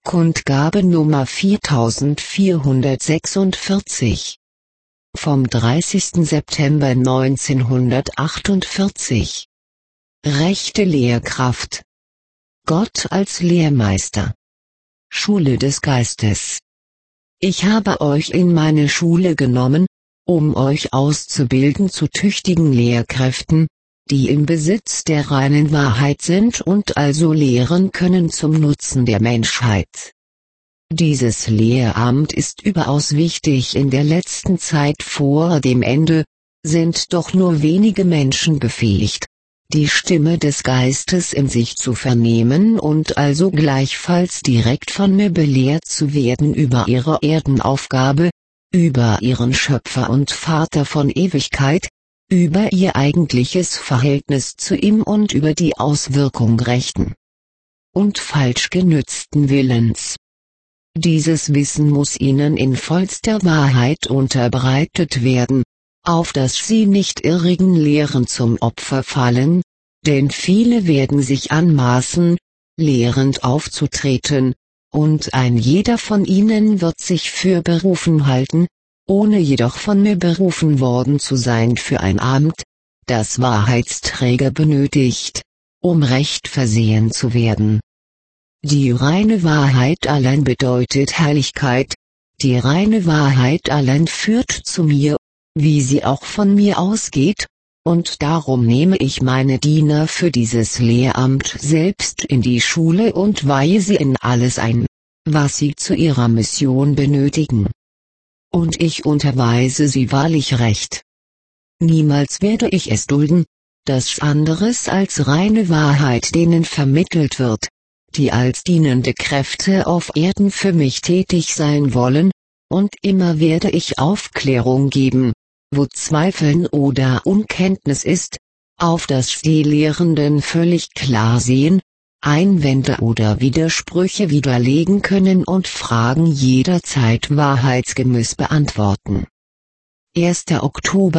Kundgabe Nummer 4446 vom 30. September 1948. Rechte Lehrkraft. Gott als Lehrmeister. Schule des Geistes. Ich habe euch in meine Schule genommen, um euch auszubilden zu tüchtigen Lehrkräften, die im Besitz der reinen Wahrheit sind und also lehren können zum Nutzen der Menschheit. Dieses Lehramt ist überaus wichtig. In der letzten Zeit vor dem Ende sind doch nur wenige Menschen befähigt, die Stimme des Geistes in sich zu vernehmen und also gleichfalls direkt von mir belehrt zu werden über ihre Erdenaufgabe, über ihren Schöpfer und Vater von Ewigkeit, über ihr eigentliches Verhältnis zu ihm und über die Auswirkung rechten und falsch genützten Willens. Dieses Wissen muss ihnen in vollster Wahrheit unterbreitet werden, auf dass sie nicht irrigen Lehren zum Opfer fallen, denn viele werden sich anmaßen, lehrend aufzutreten, und ein jeder von ihnen wird sich für berufen halten, ohne jedoch von mir berufen worden zu sein für ein Amt, das Wahrheitsträger benötigt, um recht versehen zu werden. Die reine Wahrheit allein bedeutet Herrlichkeit, die reine Wahrheit allein führt zu mir, wie sie auch von mir ausgeht, und darum nehme ich meine Diener für dieses Lehramt selbst in die Schule und weihe sie in alles ein, was sie zu ihrer Mission benötigen. Und ich unterweise sie wahrlich recht. Niemals werde ich es dulden, dass anderes als reine Wahrheit denen vermittelt wird, die als dienende Kräfte auf Erden für mich tätig sein wollen, und immer werde ich Aufklärung geben, wo Zweifeln oder Unkenntnis ist, auf dass die Lehrenden völlig klar sehen, Einwände oder Widersprüche widerlegen können und Fragen jederzeit wahrheitsgemäß beantworten. 1. Oktober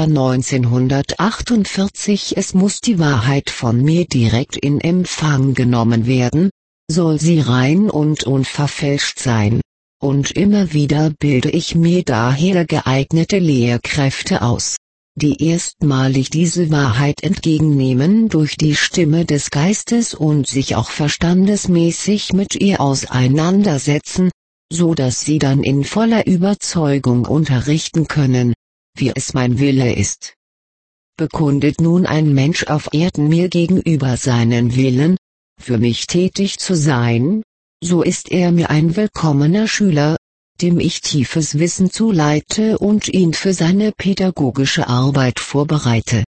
1948. Es muss die Wahrheit von mir direkt in Empfang genommen werden, soll sie rein und unverfälscht sein, und immer wieder bilde ich mir daher geeignete Lehrkräfte aus, die erstmalig diese Wahrheit entgegennehmen durch die Stimme des Geistes und sich auch verstandesmäßig mit ihr auseinandersetzen, so dass sie dann in voller Überzeugung unterrichten können, wie es mein Wille ist. Bekundet nun ein Mensch auf Erden mir gegenüber seinen Willen, für mich tätig zu sein, so ist er mir ein willkommener Schüler, dem ich tiefes Wissen zuleite und ihn für seine pädagogische Arbeit vorbereite.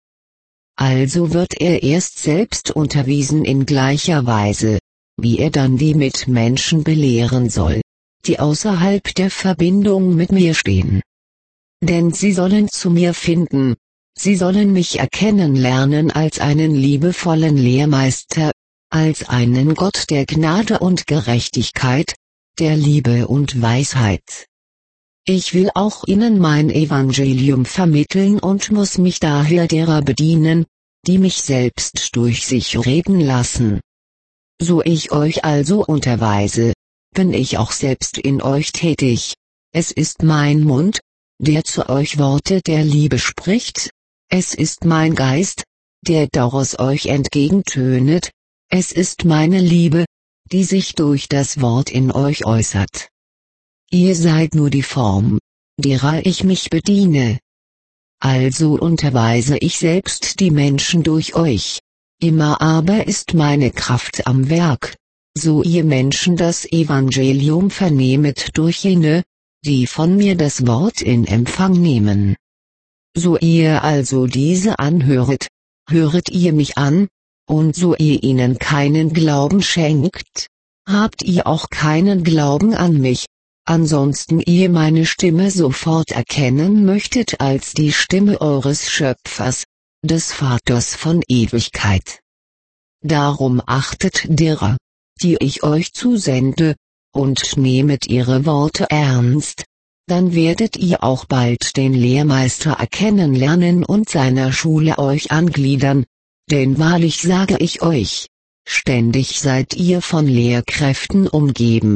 Also wird er erst selbst unterwiesen in gleicher Weise, wie er dann die Mitmenschen belehren soll, die außerhalb der Verbindung mit mir stehen. Denn sie sollen zu mir finden, sie sollen mich erkennen lernen als einen liebevollen Lehrmeister, als einen Gott der Gnade und Gerechtigkeit, der Liebe und Weisheit. Ich will auch ihnen mein Evangelium vermitteln und muss mich daher derer bedienen, die mich selbst durch sich reden lassen. So ich euch also unterweise, bin ich auch selbst in euch tätig. Es ist mein Mund, der zu euch Worte der Liebe spricht, es ist mein Geist, der daraus euch entgegentönet, es ist meine Liebe, die sich durch das Wort in euch äußert. Ihr seid nur die Form, derer ich mich bediene. Also unterweise ich selbst die Menschen durch euch. Immer aber ist meine Kraft am Werk, so ihr Menschen das Evangelium vernehmet durch jene, die von mir das Wort in Empfang nehmen. So ihr also diese anhöret, höret ihr mich an, und so ihr ihnen keinen Glauben schenkt, habt ihr auch keinen Glauben an mich, ansonsten ihr meine Stimme sofort erkennen möchtet als die Stimme eures Schöpfers, des Vaters von Ewigkeit. Darum achtet derer, die ich euch zusende, und nehmet ihre Worte ernst, dann werdet ihr auch bald den Lehrmeister erkennen lernen und seiner Schule euch angliedern, denn wahrlich sage ich euch, ständig seid ihr von Lehrkräften umgeben,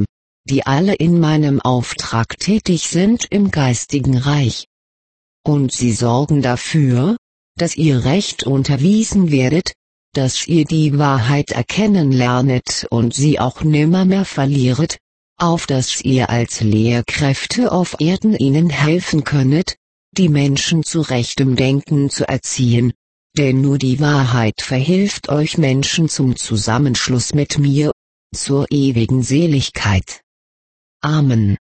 die alle in meinem Auftrag tätig sind im geistigen Reich. Und sie sorgen dafür, dass ihr recht unterwiesen werdet, dass ihr die Wahrheit erkennen lernet und sie auch nimmermehr verlieret, auf dass ihr als Lehrkräfte auf Erden ihnen helfen könnet, die Menschen zu rechtem Denken zu erziehen, denn nur die Wahrheit verhilft euch Menschen zum Zusammenschluss mit mir, zur ewigen Seligkeit. Amen.